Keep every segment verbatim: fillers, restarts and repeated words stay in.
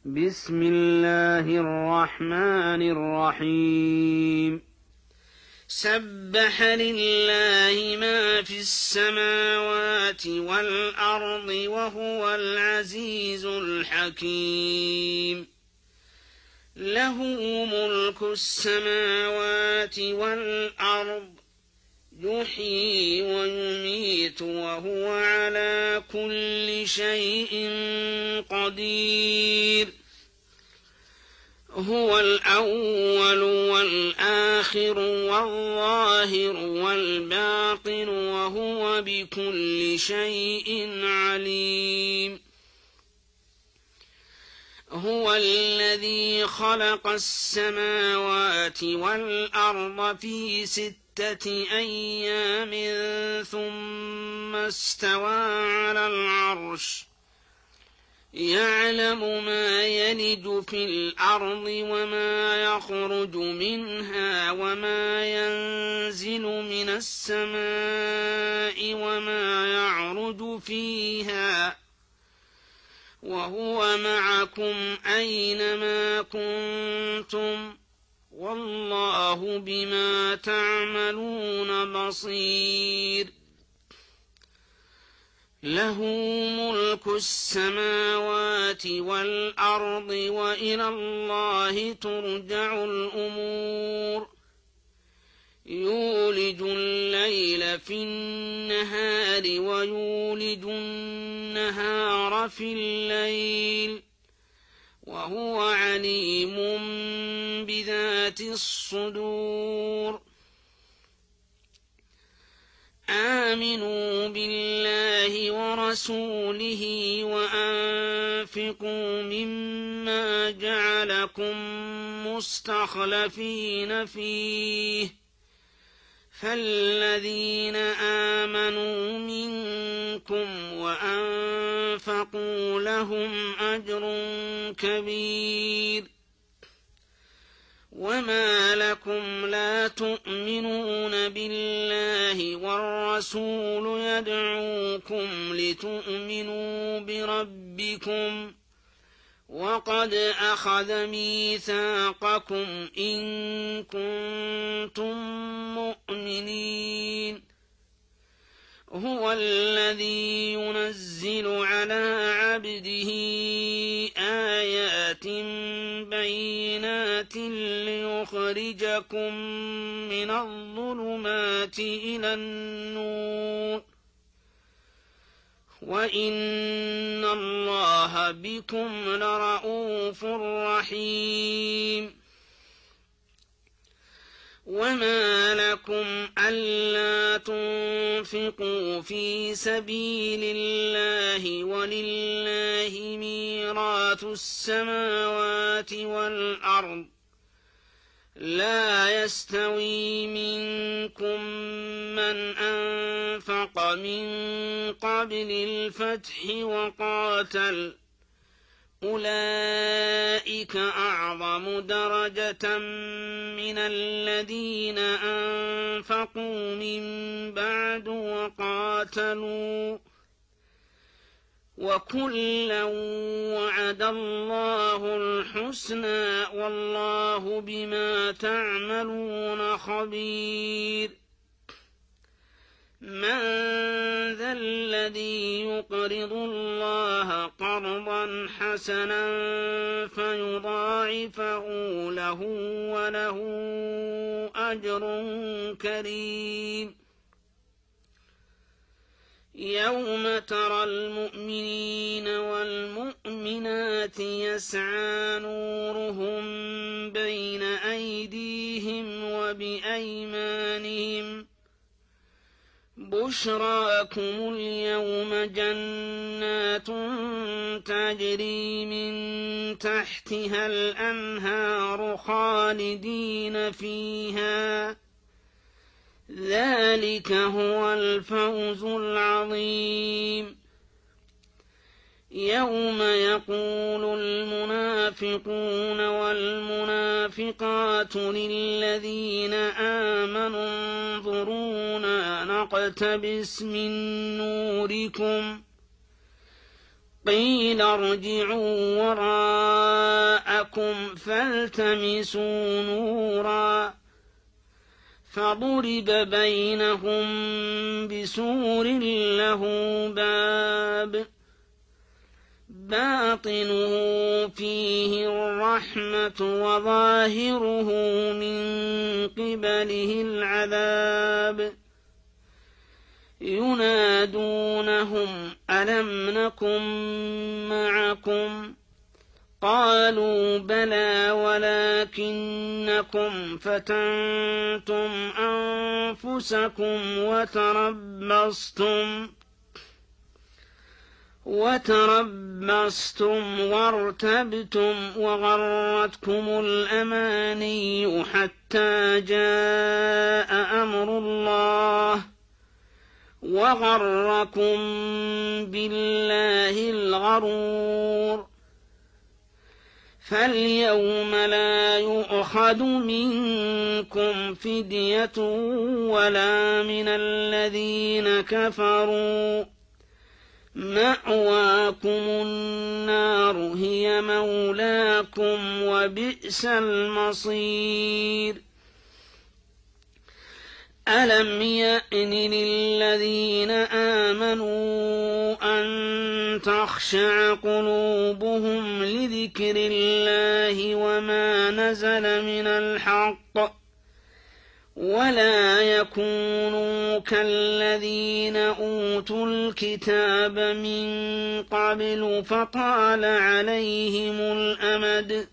بسم الله الرحمن الرحيم سبح لله ما في السماوات والأرض وهو العزيز الحكيم له ملك السماوات والأرض يحيي ويميت وهو على كل شيء قدير هو الأول والآخر والظاهر والباطن وهو بكل شيء عليم هو الذي خلق السماوات والأرض في ستة أيام ثم استوى على العرش يعلم ما يلج في الأرض وما يخرج منها وما ينزل من السماء وما يعرج فيها وهو معكم أينما كنتم والله بما تعملون بصير له ملك السماوات والأرض وإلى الله ترجع الأمور يولج الليل في النهار ويولج النهار في الليل وهو عليم بذات الصدور آمنوا بالله ورسوله وأنفقوا مما جعلكم مستخلفين فيه فالذين آمنوا منكم وأنفقوا لهم أجر كبير وما لكم لا تؤمنون بالله والرسول يدعوكم لتؤمنوا بربكم وقد أخذ ميثاقكم إن كنتم مؤمنين هو الذي ينزل على عبده آيات بينات ليخرجكم من الظلمات إلى النور وإن الله بكم لرءوف رحيم وما لكم ألا تنفقوا في سبيل الله ولله ميراث السماوات والأرض لا يستوي منكم من أنفق من قبل الفتح وقاتل أولئك أعظم درجة من الذين أنفقوا من بعد وقاتلوا وكلا وعد الله الحسنى والله بما تعملون خبير من ذا الذي يقرض الله قرضا حسنا فيضاعفه له وله أجر كريم يوم ترى المؤمنين والمؤمنات يسعى نورهم بين أيديهم وبأيمانهم بشراكم اليوم جنات تجري من تحتها الأنهار خالدين فيها ذلك هو الفوز العظيم يوم يقول المنافقون والمنافقات للذين آمنوا انظرونا نقتبس من نوركم قيل ارجعوا ربكم فالتمسوا نورا فضرب بينهم بسور له باب باطنه فيه الرحمة وظاهره من قبله العذاب ينادونهم ألم نكن معكم قالوا بلى ولكنكم فتنتم أنفسكم وتربصتم وتربصتم وارتبتم وغرتكم الأماني حتى جاء أمر الله وغركم بالله الغرور فاليوم لا يؤخذ منكم فدية ولا من الذين كفروا مأواكم النار هي مولاكم وبئس المصير ألم يأن للذين آمنوا أن تخشع قلوبهم لذكر الله وما نزل من الحق ولا يكونوا كالذين أوتوا الكتاب من قبل فطال عليهم الأمد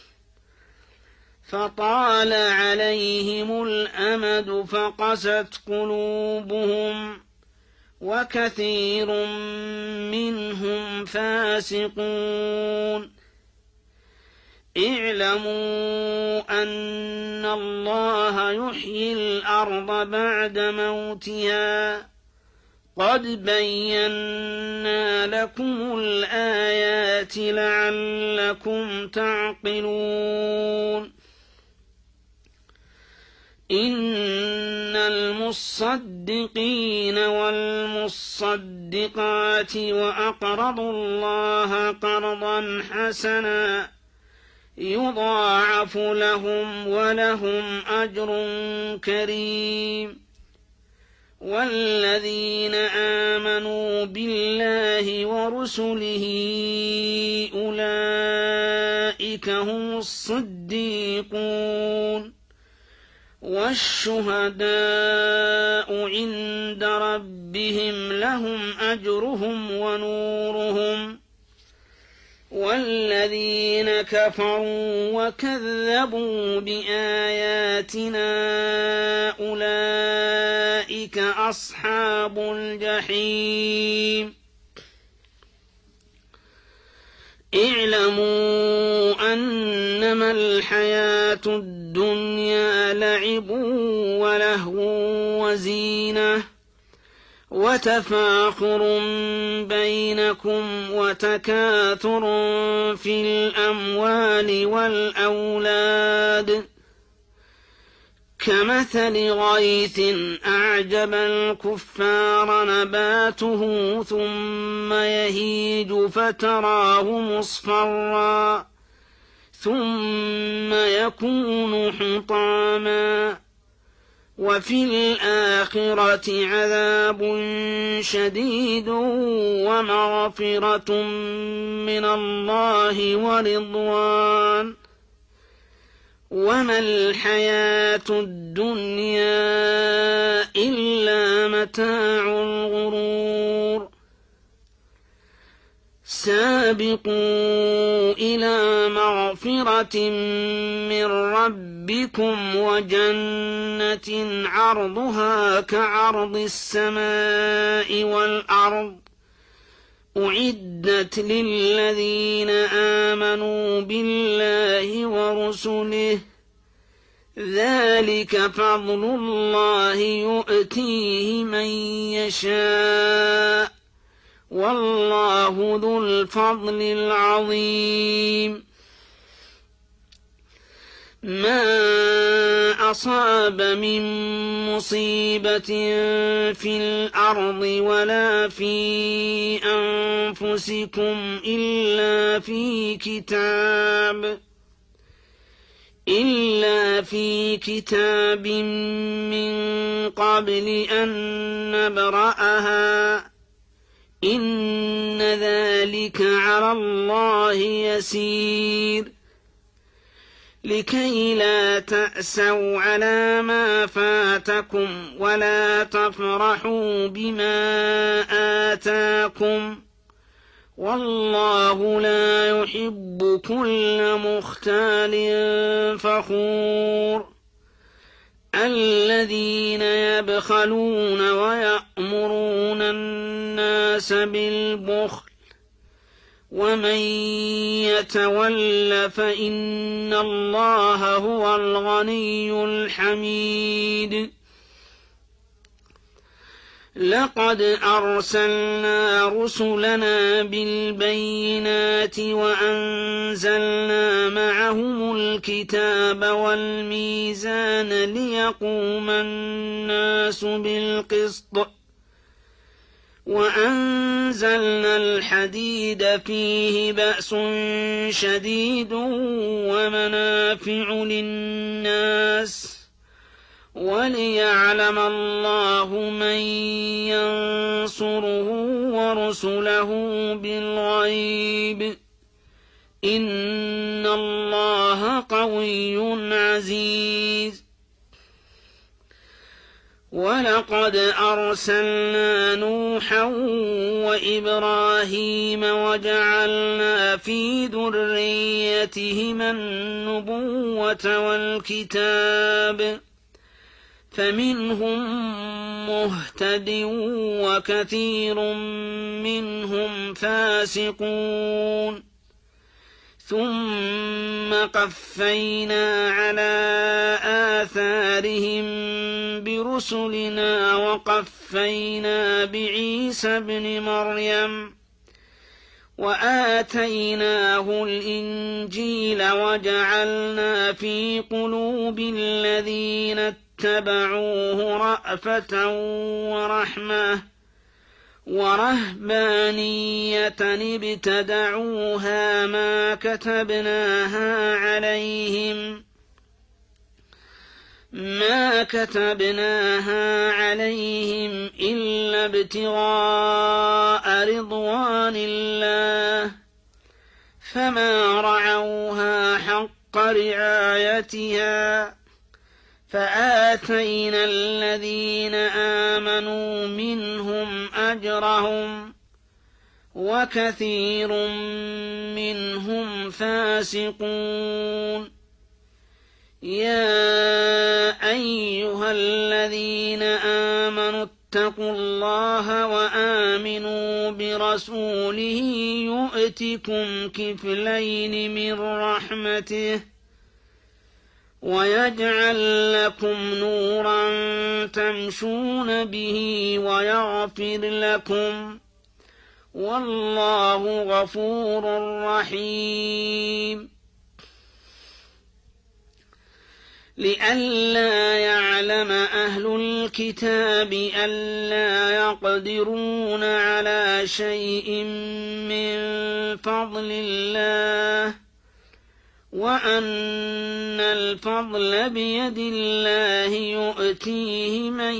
فطال عليهم الأمد فقست قلوبهم وكثير منهم فاسقون اعلموا أن الله يحيي الأرض بعد موتها قد بينا لكم الآيات لعلكم تعقلون إن المصدقين والمصدقات وأقرضوا الله قرضا حسنا يضاعف لهم ولهم أجر كريم والذين آمنوا بالله ورسله أولئك هم الصديقون والشهداء عند ربهم لهم أجرهم ونورهم والذين كفروا وكذبوا بآياتنا أولئك أصحاب الجحيم اعلموا أنما الحياة الدنيا لعب ولهو وزينة وتفاخر بينكم وتكاثر في الأموال والأولاد كمثل غيث أعجب الكفار نباته ثم يهيج فتراه مصفرا ثم يكون حطاما وفي الآخرة عذاب شديد ومغفرة من الله ورضوان وما الحياة الدنيا إلا متاع الغرور سابقوا إلى مغفرة من ربكم وجنة عرضها كعرض السماء والأرض أعدت للذين آمنوا بالله ورسله ذلك فضل الله يؤتيه من يشاء والله ذو الفضل العظيم ما أصاب من مصيبة في الأرض ولا في أنفسكم إلا في كتاب إلا في كتاب من قبل أن نبرأها إن ذلك على الله يسير لكي لا تأسوا على ما فاتكم ولا تفرحوا بما آتاكم والله لا يحب كل مختال فخور الذين يبخلون ويأمرون الناس بالبخل ومن يتول فإن الله هو الغني الحميد لقد أرسلنا رسلنا بالبينات وأنزلنا معهم الكتاب والميزان ليقوم الناس بالقسط وأنزلنا الحديد فيه بأس شديد ومنافع للناس وليعلم الله من ينصره ورسله بالغيب إن الله قوي عزيز ولقد أرسلنا نوحا وإبراهيم وجعلنا في ذريتهما النبوة والكتاب فمنهم مهتد وكثير منهم فاسقون ثم قفينا على آثارهم برسلنا وقفينا بعيسى ابن مريم وآتيناه الإنجيل وجعلنا في قلوب الذين اتبعوه رأفة ورحمة ورهبانية ابتدعوها ما كتبناها عليهم ما كتبناها عليهم إلا ابتغاء رضوان الله فما رعوها حق رعايتها فآتينا الذين آمنوا منهم أجرهم وكثير منهم فاسقون يا أيها الذين آمنوا اتقوا الله وآمنوا برسوله يؤتكم كفلين من رحمته ويجعل لكم نورا تمشون به ويغفر لكم والله غفور رحيم لئلا يعلم أهل الكتاب ألا يقدرون على شيء من فضل الله وأن الفضل بيد الله يؤتيه من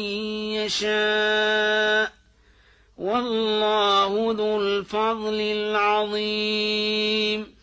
يشاء والله ذو الفضل العظيم